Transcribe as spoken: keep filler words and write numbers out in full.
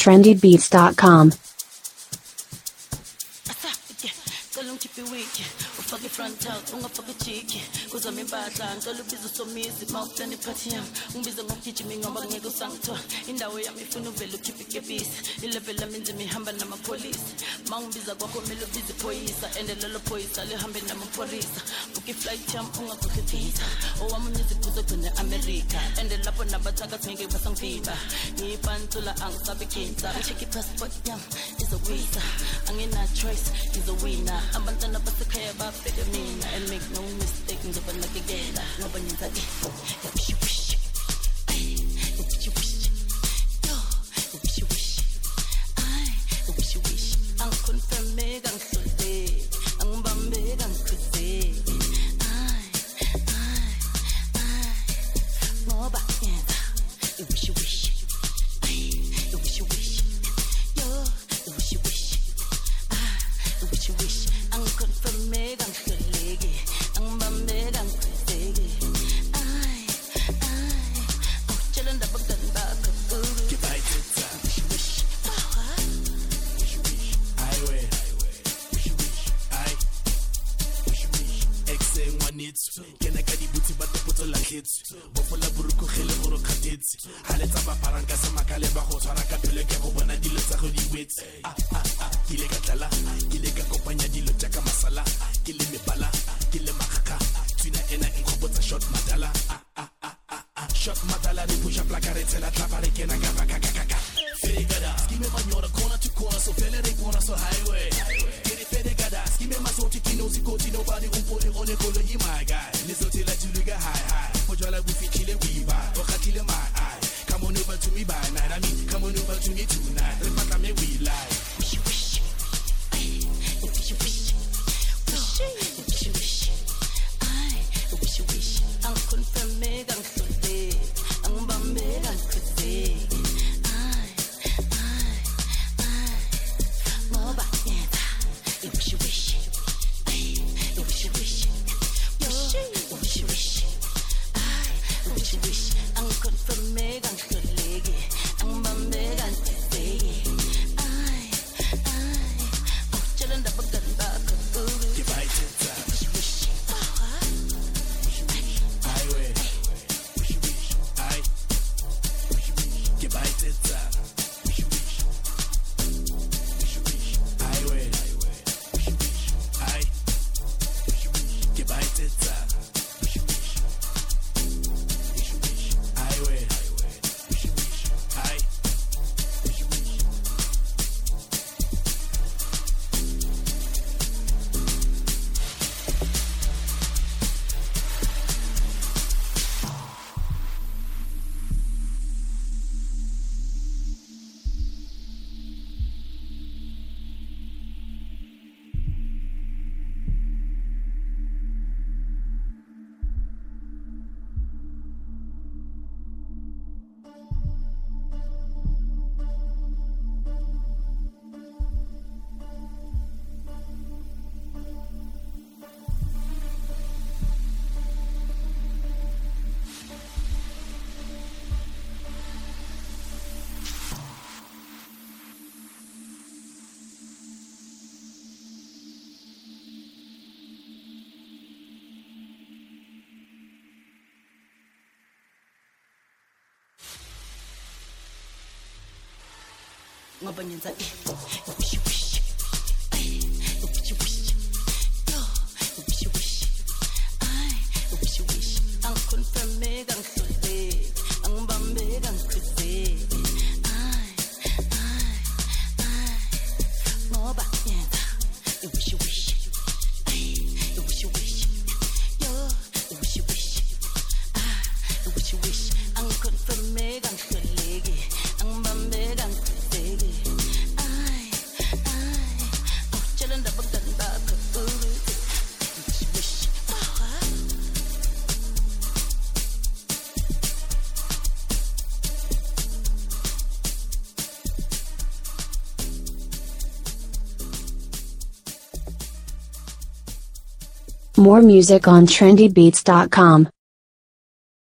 trendy beats dot com. Ufake front out, ungafake cheeky. Kuza mimpahla, ngicela ubize usomizi, mawuplani party yami. Ungibize ngokugijima ngoba ngeke usangithola. Indawo yami ifuna uvele ukhiphe ikebisi. Ilevel lami inzima ihamba namapolisi. Mangibiza kwakho kumele ubize iphoyisa. Ende lelo phoyisa lihambe namapholisa. Book iflight yami ungakhokhi visa. Owami uniziphuzo gcine America. Ende lapho nabathakathi ngeke basangifiba. Ngiyipantula angisabe cancer. Check passport yami izowisa. Angina choice, izowina. Abantwana basekhaya bafika mina and make no mistake ngizoba nakekela ngoba nyenza it yabishi wish ay yabishi wish yo yabishi wish ay yabishi wish angiconfirme kangihlole angibambe kangikhuze ay ay ay ngoba nyenza yabishi wish ay yabishi wish yo yabishi wish ay yabishi wish angiconfirme kangihloleke angibambe kangikhuze ay ay awutshela ndaba kudani bakho Kibaitsa wish wish wish wish I way wish wish I wish wish exe ngwanetsi kena ka dibuti ba tepotso la tlhetsi bofola buruko khele go rokhatetse haletsa ba paranka se makale ba go tshwara ka pele ke go bona dilo tsa go di wetse ah ah ah kile ka tlala kile ka kopanya dilo tsa ka masala kile mebala kile makaka tsina ena nkgopotsa shot madala ah ah ah ah shot madala ni push up la carezza trapare che na gava kakaka fedegada skime manyora corner to corner so fele re corner so highway kiri fedegada skime masoti kino sikoti nobody umpole one kolo yi my guy nizote la juluga high high pojala bufichile wiba okhatile my eye come on over to me by night I mean come on over to me tonight repata me we lie wish wish ay wish wish wish wish ay wish wish angiconfirme kangihlole angibambe kangikhuze ay ay ay ngoba nyenza wish wish ay wish wish yo wish wish ay wish wish angiconfirme kangihloleke angibambe kangikhuze ay ay awutshela ndaba kudani bakho Kibaitsa wish wish I way wish wish I wish wish Kibaitsa wish wish wish wish I way wish wish I wish wish Kibaitsa wish wish wish wish I way wish wish I wish wish ngoba nyenza it wish wish ay wish wish yo wish wish ay wish wish angiconfirme kangihlole angibambe kangikhuze ay ay ay ngoba nyenza wish wish ay wish wish yo wish wish ay wish wish angiconfirme kangihloleke angibambe kangikhuze ay ay awutshela ndaba kudani bakho wish wish More music on trendy beats dot com.